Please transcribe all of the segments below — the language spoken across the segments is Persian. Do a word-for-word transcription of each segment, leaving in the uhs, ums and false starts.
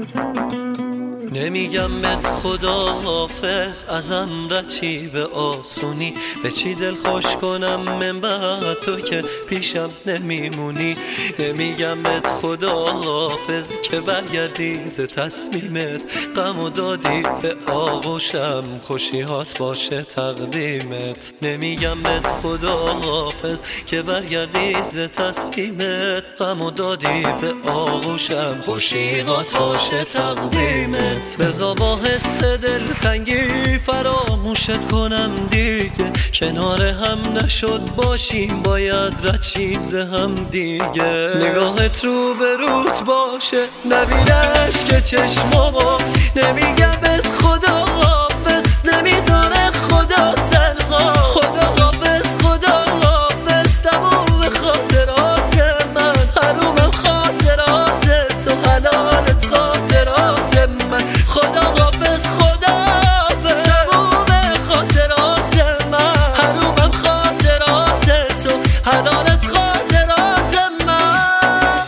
نمیگم بهت خداحافظ ازم رچی به آسونی، به چی دل خوش کنم من بعد تو که پیشم نمیمونی. نمیگم بهت خداحافظ که برگردی ز تصمیمت، غم و دادی به آغوشم خوشیهات باشه تقدیمت. نمیگم بهت خداحافظ که برگردی ز تصمیمت، غم و دادی به آغوشم خوشیهات باشه تقدیمت. بذار با حس دلتنگی فراموشت کنم دیگه، کنار هم نشد باشیم باید رچیم ز هم دیگه. نگاهت رو به روت باشه نبینش که چشمامو، نمیگم بهت خداحافظ نمیذاره خدا تنها. خداحافظ خداحافظ تموم خاطرات من، حرومم خاطرات تو، حلالت خاطرات من. خداحافظ خداحافظ تموم خاطرات من، حرومم خاطرات تو، حلالت خاطرات من.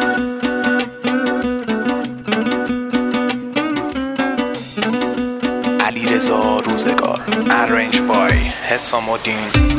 علیرضا روزگار، Arranged by حسام الدین.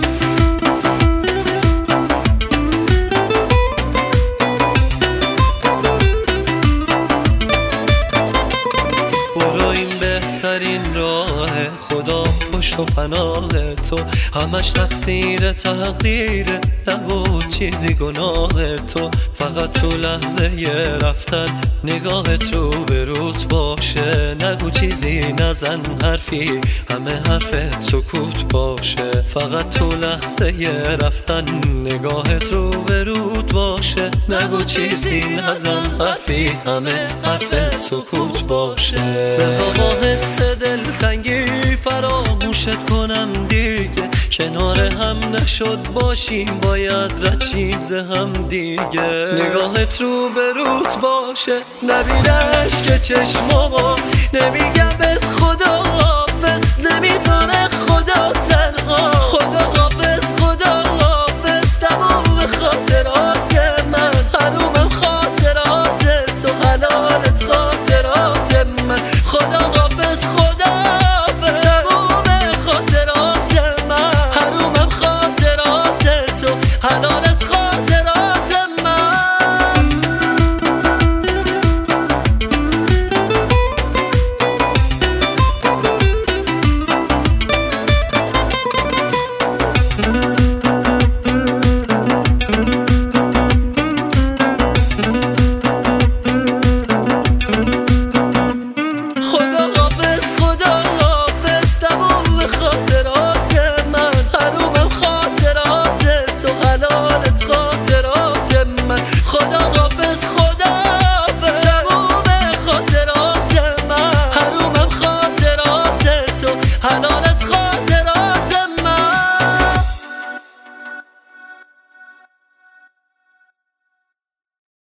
بهترین راه خدا پشت و پناه تو، همش تقصیر تقدیر نبود چیزی گناه تو. فقط تو لحظه رفتن نگاهت رو به روت باشه، نگو چیزی نزن حرفی همه حرفت سکوت باشه. فقط تو لحظه رفتن نگاهت رو به روت باشه، نگو چیزی نزن حرفی همه حرفت سکوت باشه. بذار با حس دلتنگی فراموشت کنم دیگه، کنار هم نشد باشیم باید رچیم ز هم دیگه. نگاهت رو به روت باشه نبینش که چشمامو، نمیگم بهت خدا